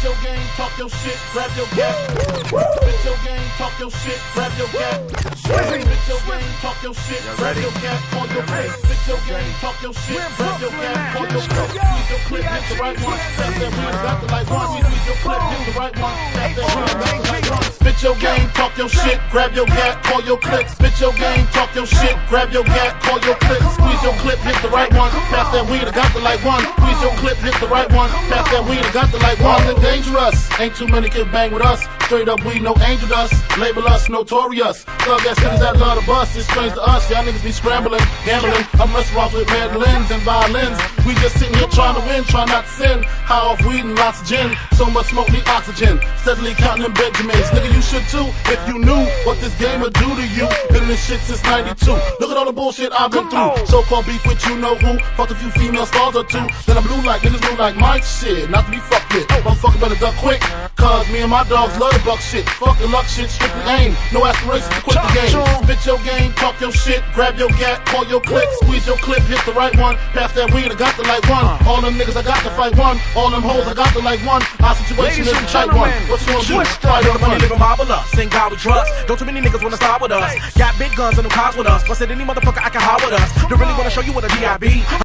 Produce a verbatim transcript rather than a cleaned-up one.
your game, talk your shit, grab your gap. Spit your game, talk your shit, grab your gap. Spit your game, talk your shit, grab your gap. Call your play. Spit your game, talk your shit, grab your gap. Call your play. Squeeze your clip, hit the right one. Tap that weed, got the light one. Squeeze your clip, hit the right one. Tap that weed, got the light one. Spit your game, talk your shit, grab your gap. Call your clip. Spit your game, talk your shit, grab your gap. Call your clip. Squeeze your clip, hit the right one. Tap that weed, got the light one. Squeeze your clip, hit the right one. Tap that weed, got the light one. And dangerous. Ain't too many can bang with us. Straight up, we no angel dust. Label us notorious. Thug ass niggas that love to bust. It's strange to us. Y'all niggas be scrambling, gambling. I'm restaurants with mandolins and violins. We just sitting here trying to win, trying not to sin. High off weed and lots of gin. So much smoke, need oxygen. Steadily counting them Benjamins. Nigga, you should too. If you knew what this game would do to you. Been in this shit since ninety-two. Look at all the bullshit I've been through. So-called beef with you know who. Fucked a few female stars or two. Then I'm blue like niggas blue like my shit. Not to be fucked with. Motherfucker better duck quick. Cause me and my dogs love the buck shit. Fuck the luck shit, strictly aim. No aspirations to quit the game. Spit your game, talk your shit, grab your gap, call your clip, squeeze your clip, hit the right one. Pass that weed, I got the like one. All them niggas, I got to fight one. All them hoes, I got the like one. Our situation is a tight one. What you wanna do? Fight on the money, living marvelous. Ain't God we trust. Don't too many niggas wanna start with us. Got big guns and them cars with us. Plus, any motherfucker I can hide with us. Don't really wanna show you what a D I B.